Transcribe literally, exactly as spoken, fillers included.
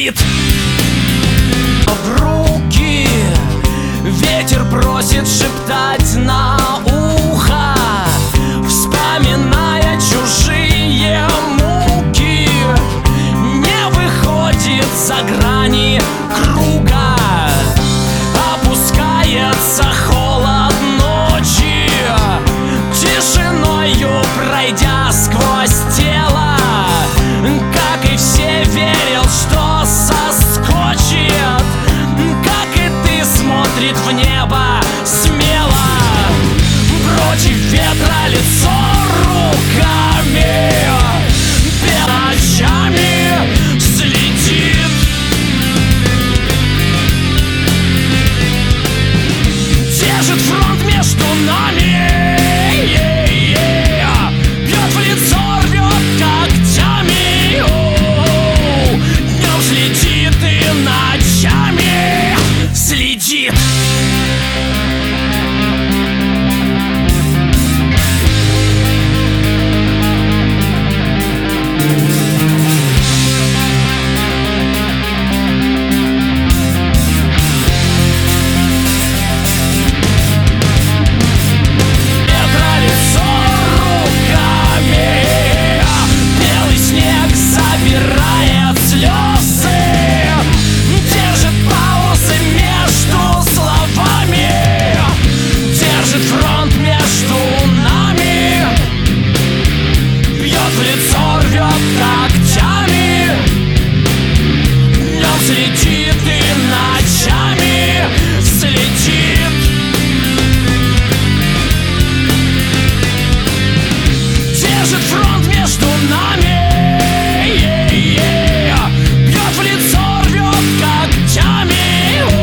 следит. В руки ветер просит шептать на ухо, вспоминая чужие муки. Не выходит за грани круга, опускается холод ночи, тишиною пройдя сквозь тело. Как и все, верил, что соскочит, как и ты, смотрит в небо смело. Против ветра лицо руками, ночами следит. Держит фронт между нами, бьет в лицо, рвет когтями. Днем следит и ночами следит. Фронт между нами, бьет в лицо, рвет.